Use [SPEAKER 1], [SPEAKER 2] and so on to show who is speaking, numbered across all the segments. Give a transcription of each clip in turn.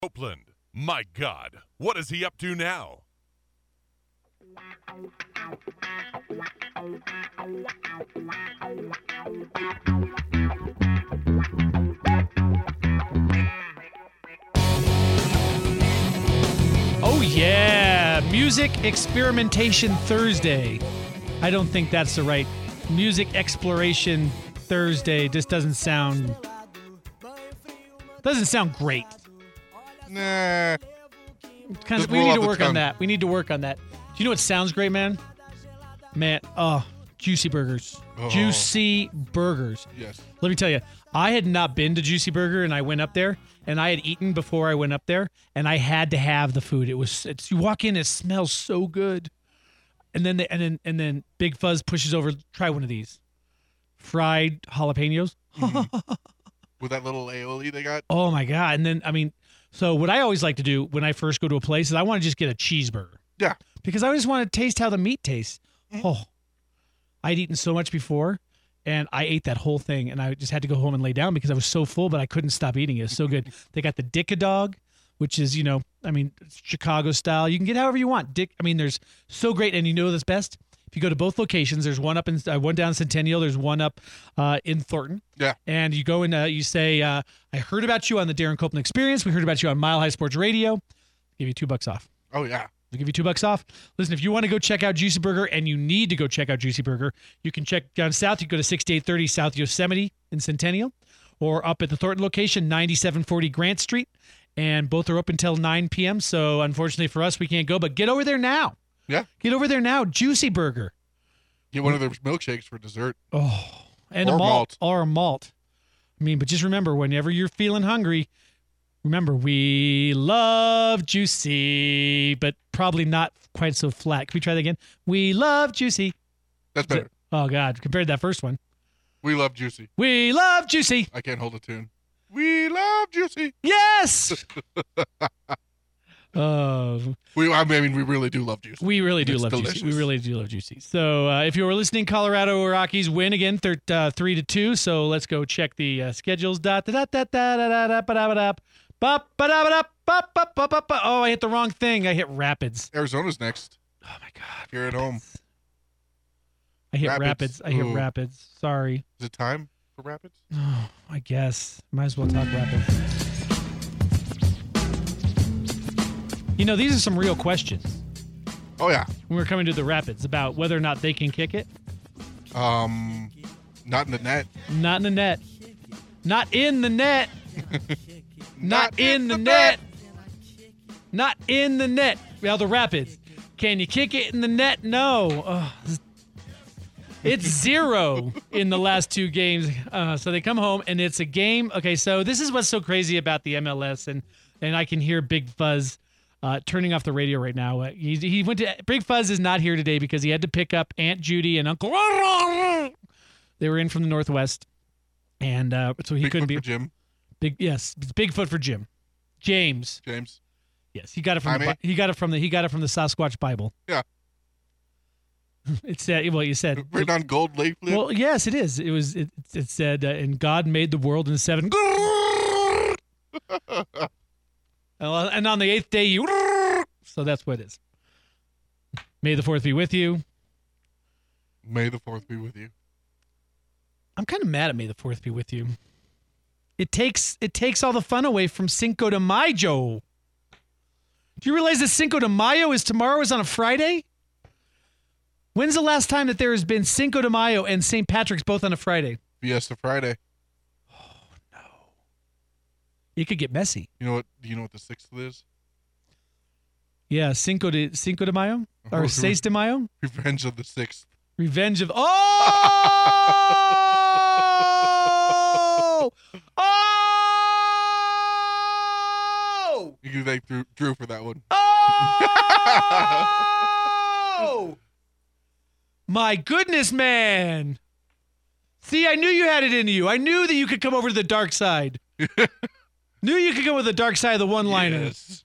[SPEAKER 1] Copeland. My God, what is he up to now?
[SPEAKER 2] Oh, yeah. Music Experimentation Thursday. I don't think that's the right. Music Exploration Thursday just doesn't sound great.
[SPEAKER 1] Nah.
[SPEAKER 2] We need to work on that. We need to work on that. Do you know what sounds great, man? Juicy Burgers.
[SPEAKER 1] Oh.
[SPEAKER 2] Juicy Burgers.
[SPEAKER 1] Yes.
[SPEAKER 2] Let me tell you, I had not been to Juicy Burger, and I went up there, and I had eaten before I went up there, and I had to have the food. You walk in, it smells so good, and then Big Fuzz pushes over. Try one of these, fried jalapenos.
[SPEAKER 1] With that little aioli they got.
[SPEAKER 2] Oh my God! And then so what I always like to do when I first go to a place is I want to just get a cheeseburger.
[SPEAKER 1] Yeah.
[SPEAKER 2] Because I just want to taste how the meat tastes.
[SPEAKER 1] Mm-hmm.
[SPEAKER 2] Oh, I'd eaten so much before. And I ate that whole thing, and I just had to go home and lay down because I was so full, but I couldn't stop eating it. It's so good. They got the Dick-a-Dog, which is, Chicago style. You can get however you want. There's so great, and you know what's best? If you go to both locations, there's one one down in Centennial, there's one up in Thornton.
[SPEAKER 1] Yeah.
[SPEAKER 2] And you go and you say, I heard about you on the Darren Copeland Experience. We heard about you on Mile High Sports Radio. Give you $2 off.
[SPEAKER 1] Oh, yeah.
[SPEAKER 2] They'll give you $2 off. Listen, if you want to go check out Juicy Burger, and you need to go check out Juicy Burger, you can check down south. You go to 6830 South Yosemite in Centennial, or up at the Thornton location, 9740 Grant Street. And both are open until 9 p.m. So unfortunately for us, we can't go. But get over there now.
[SPEAKER 1] Yeah.
[SPEAKER 2] Get over there now. Juicy Burger.
[SPEAKER 1] Get one of their milkshakes for dessert.
[SPEAKER 2] Oh, and
[SPEAKER 1] or
[SPEAKER 2] a malt.
[SPEAKER 1] malt.
[SPEAKER 2] Or a malt. But just remember, whenever you're feeling hungry, remember, we love Juicy, but probably not quite so flat. Can we try that again? We love Juicy.
[SPEAKER 1] That's better.
[SPEAKER 2] Oh, God. Compared to that first one.
[SPEAKER 1] We love Juicy.
[SPEAKER 2] We love Juicy.
[SPEAKER 1] I can't hold a tune. We love Juicy.
[SPEAKER 2] Yes!
[SPEAKER 1] We really do love Juicy.
[SPEAKER 2] We really do
[SPEAKER 1] It's
[SPEAKER 2] love
[SPEAKER 1] delicious.
[SPEAKER 2] Juicy. We really do love Juicy. So if you were listening, Colorado Rockies win again, 3-2. So let's go check the schedules. Oh, I hit the wrong thing. I hit Rapids.
[SPEAKER 1] Arizona's next.
[SPEAKER 2] Oh, my God.
[SPEAKER 1] Here at home.
[SPEAKER 2] I hit
[SPEAKER 1] Rapids.
[SPEAKER 2] Rapids. I hit
[SPEAKER 1] Ooh.
[SPEAKER 2] Rapids. Sorry.
[SPEAKER 1] Is it time for Rapids?
[SPEAKER 2] Oh, I guess. Might as well talk Rapids. These are some real questions
[SPEAKER 1] Oh, yeah.
[SPEAKER 2] when we're coming to the Rapids about whether or not they can kick it.
[SPEAKER 1] Not in the net.
[SPEAKER 2] Not in the net. Not in the net. Not in the net. Not in the net. Well, the Rapids. Can you kick it in the net? No. It's 0 in the last 2 games. So they come home, and it's a game. Okay, so this is what's so crazy about the MLS, and I can hear Big Fuzz turning off the radio right now. He went to Big Fuzz is not here today because he had to pick up Aunt Judy and Uncle. They were in from the Northwest, and so he couldn't be.
[SPEAKER 1] For Jim.
[SPEAKER 2] Yes, it's Bigfoot for Jim. James. Yes, he got it from he got it from the Sasquatch Bible.
[SPEAKER 1] Yeah.
[SPEAKER 2] It said, well, you said
[SPEAKER 1] Written on gold leaflet.
[SPEAKER 2] Well, yes, it is. It said, and God made the world in 7. And on the 8th day, you. So that's what it is. May the 4th be with you.
[SPEAKER 1] May the 4th be with you.
[SPEAKER 2] I'm kind of mad at May the 4th be with you. It takes all the fun away from Cinco de Mayo. Do you realize that Cinco de Mayo is tomorrow is on a Friday? When's the last time that there has been Cinco de Mayo and St. Patrick's both on a Friday?
[SPEAKER 1] Fiesta Friday.
[SPEAKER 2] Oh, no. It could get messy.
[SPEAKER 1] Do you know what the 6th is?
[SPEAKER 2] Yeah, Cinco de Mayo? Or Seis de Mayo?
[SPEAKER 1] Revenge of the 6th.
[SPEAKER 2] Revenge of... Oh! Oh!
[SPEAKER 1] You can thank Drew for that one.
[SPEAKER 2] Oh! My goodness, man. See, I knew you had it in you. I knew that you could come over to the dark side. Knew you could go with the dark side of the one-liner.
[SPEAKER 1] Yes.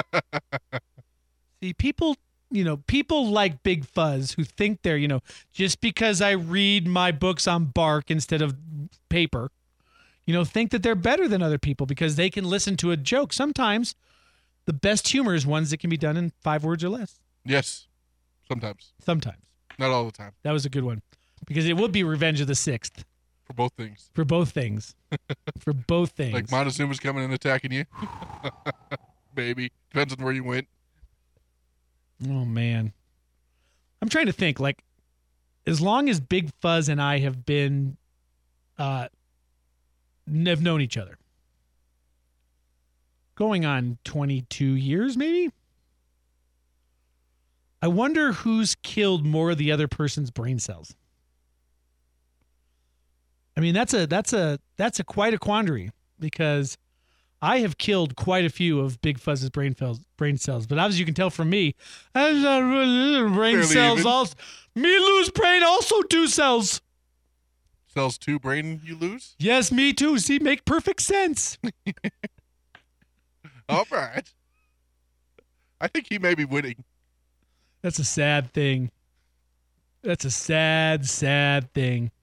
[SPEAKER 2] See, people like Big Fuzz who think they're, just because I read my books on bark instead of paper, think that they're better than other people because they can listen to a joke. Sometimes the best humor is ones that can be done in 5 words or less.
[SPEAKER 3] Yes. Sometimes.
[SPEAKER 2] Not
[SPEAKER 3] all the time.
[SPEAKER 2] That was a good one because it would be Revenge of the Sixth.
[SPEAKER 3] For both things.
[SPEAKER 2] For both things. For both things.
[SPEAKER 3] Like Montezuma's coming and attacking you. Maybe. Depends on where you went.
[SPEAKER 2] Oh, man. I'm trying to think, like, as long as Big Fuzz and I have been, have known each other. Going on 22 years, maybe? I wonder who's killed more of the other person's brain cells. I mean, that's quite a quandary because I have killed quite a few of Big Fuzz's brain cells, but as you can tell from me, brain
[SPEAKER 3] Barely
[SPEAKER 2] cells
[SPEAKER 3] even.
[SPEAKER 2] also. Me lose brain also 2 cells.
[SPEAKER 3] Cells 2 brain you lose?
[SPEAKER 2] Yes, me too. See, make perfect sense.
[SPEAKER 3] All right. I think he may be winning.
[SPEAKER 2] That's a sad thing. That's a sad, sad thing.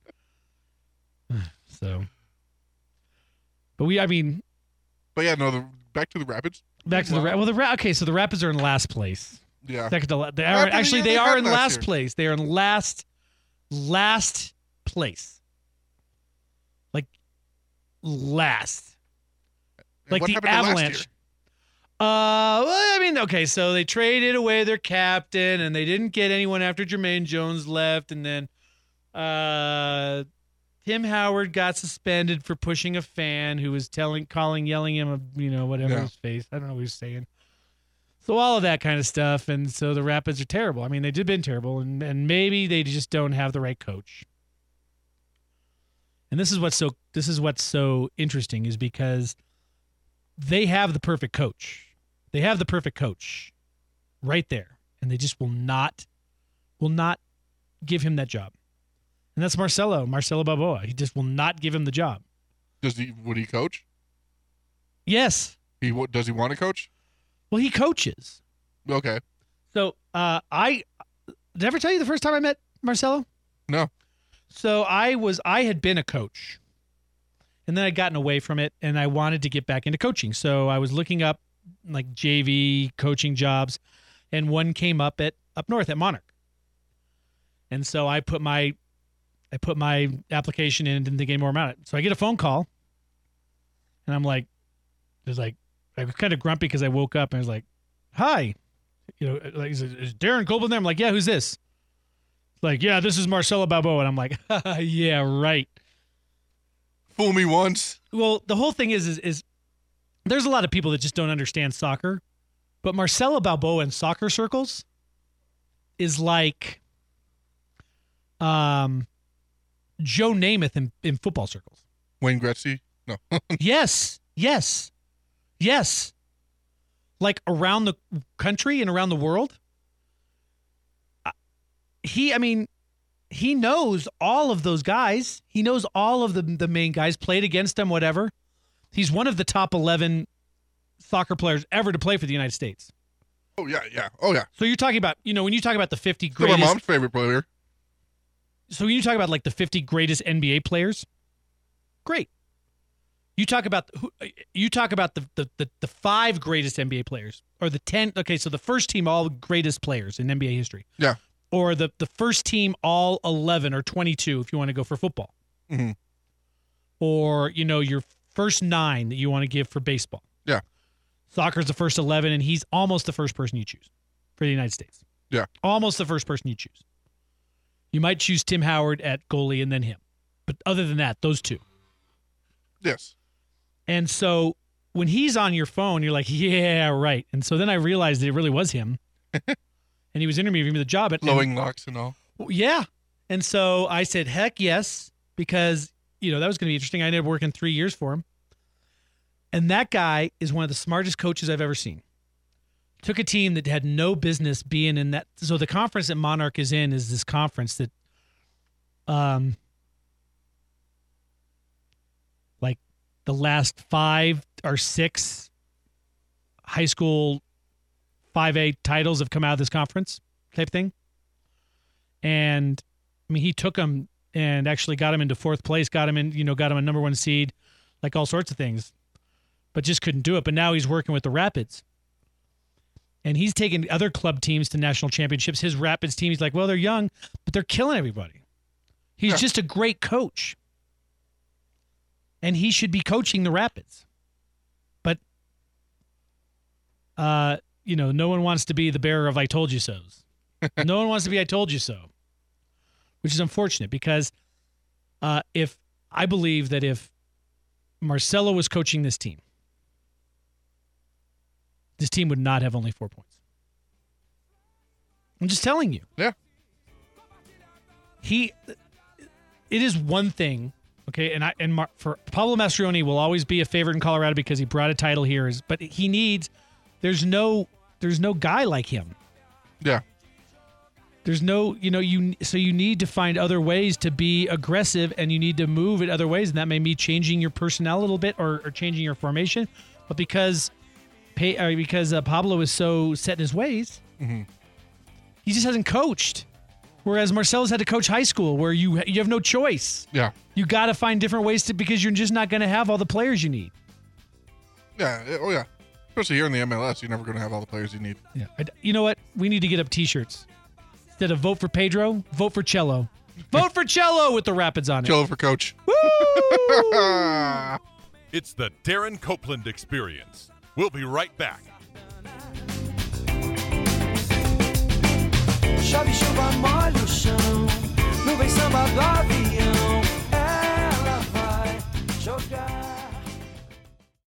[SPEAKER 2] So, but
[SPEAKER 3] yeah, no. Back to the Rapids.
[SPEAKER 2] Back to okay. So the Rapids are in last place.
[SPEAKER 3] Yeah.
[SPEAKER 2] They are
[SPEAKER 3] Rapids,
[SPEAKER 2] they are in
[SPEAKER 3] last
[SPEAKER 2] last
[SPEAKER 3] year.
[SPEAKER 2] place. They are in last place. Like last. Like
[SPEAKER 3] What
[SPEAKER 2] the
[SPEAKER 3] happened to last
[SPEAKER 2] Avalanche.
[SPEAKER 3] year?
[SPEAKER 2] Okay, so they traded away their captain and they didn't get anyone after Jermaine Jones left, and then Tim Howard got suspended for pushing a fan who was yelling him, whatever
[SPEAKER 3] Yeah.
[SPEAKER 2] his face. I don't know what he was saying. So all of that kind of stuff, and so the Rapids are terrible. I mean, they've been terrible, and maybe they just don't have the right coach. And this is what's so interesting is because they have the perfect coach. They have the perfect coach right there, and they just will not give him that job. And that's Marcelo Balboa. He just will not give him the job.
[SPEAKER 3] Would he coach?
[SPEAKER 2] Yes.
[SPEAKER 3] Does he want to coach?
[SPEAKER 2] Well, he coaches.
[SPEAKER 3] Okay.
[SPEAKER 2] So did I ever tell you the first time I met Marcelo?
[SPEAKER 3] No.
[SPEAKER 2] So I had been a coach, and then I'd gotten away from it, and I wanted to get back into coaching. So I was looking up like JV coaching jobs, and one came up north at Monarch. And so I put my application in and didn't think any more about it. So I get a phone call, and I'm like, I was kind of grumpy because I woke up and I was like, "Hi, is Darren Goldblum there?" I'm like, "Yeah, who's this?" Like, "Yeah, this is Marcelo Balboa," and I'm like, "Yeah, right."
[SPEAKER 3] Fool me once.
[SPEAKER 2] Well, the whole thing is there's a lot of people that just don't understand soccer, but Marcelo Balboa in soccer circles is like Joe Namath in football circles.
[SPEAKER 3] Wayne Gretzky? No.
[SPEAKER 2] Yes. Like around the country and around the world. He knows all of those guys. He knows all of the main guys, played against them, whatever. He's one of the top 11 soccer players ever to play for the United States.
[SPEAKER 3] Oh, yeah. Oh, yeah.
[SPEAKER 2] So you're talking about, when you talk about the 50
[SPEAKER 3] Still
[SPEAKER 2] greatest.
[SPEAKER 3] my mom's favorite player.
[SPEAKER 2] So when you talk about like the 50 greatest NBA players, great. You talk about the 5 greatest NBA players, or the 10. Okay, so the first team all greatest players in NBA history.
[SPEAKER 3] Yeah.
[SPEAKER 2] Or the first team all 11 or 22 if you want to go for football.
[SPEAKER 3] Mm-hmm.
[SPEAKER 2] Or, your first 9 that you want to give for baseball.
[SPEAKER 3] Yeah.
[SPEAKER 2] Soccer's the first 11, and he's almost the first person you choose for the United States.
[SPEAKER 3] Yeah.
[SPEAKER 2] Almost the first person you choose. You might choose Tim Howard at goalie and then him. But other than that, those 2.
[SPEAKER 3] Yes.
[SPEAKER 2] And so when he's on your phone, you're like, yeah, right. And so then I realized that it really was him. And he was interviewing me for the job.
[SPEAKER 3] Blowing locks and all.
[SPEAKER 2] Yeah. And so I said, heck yes, because, that was going to be interesting. I ended up working 3 years for him. And that guy is one of the smartest coaches I've ever seen. Took a team that had no business being in that. So the conference that Monarch is in is this conference that, like the last 5 or 6 high school 5A titles have come out of this conference type thing. And he took them and actually got him into 4th place, got him a number 1 seed, like all sorts of things, but just couldn't do it. But now he's working with the Rapids. And he's taken other club teams to national championships. His Rapids team, he's like, well, they're young, but they're killing everybody. He's just a great coach. And he should be coaching the Rapids. But, no one wants to be the bearer of I told you so's. No one wants to be I told you so, which is unfortunate because I believe that if Marcelo was coaching this team would not have only 4 points. I'm just telling you.
[SPEAKER 3] Yeah.
[SPEAKER 2] It is one thing, okay, for Pablo Mastroeni will always be a favorite in Colorado because he brought a title here, but there's no guy like him.
[SPEAKER 3] Yeah.
[SPEAKER 2] There's no, so you need to find other ways to be aggressive, and you need to move in other ways, and that may be changing your personnel a little bit or changing your formation, but because Pablo is so set in his ways, he just hasn't coached. Whereas Marcelo's had to coach high school, where you have no choice.
[SPEAKER 3] Yeah.
[SPEAKER 2] You got to find different ways because you're just not going to have all the players you need.
[SPEAKER 3] Yeah. Oh, yeah. Especially here in the MLS, you're never going to have all the players you need.
[SPEAKER 2] Yeah. You know what? We need to get up T-shirts. Instead of vote for Pedro, vote for Cello. Vote for Cello with the Rapids on it.
[SPEAKER 3] Cello for coach.
[SPEAKER 2] Woo!
[SPEAKER 1] It's the Darren Copeland Experience. We'll be right back.
[SPEAKER 4] Chove, chuva, molha o chão. Nuvem samba,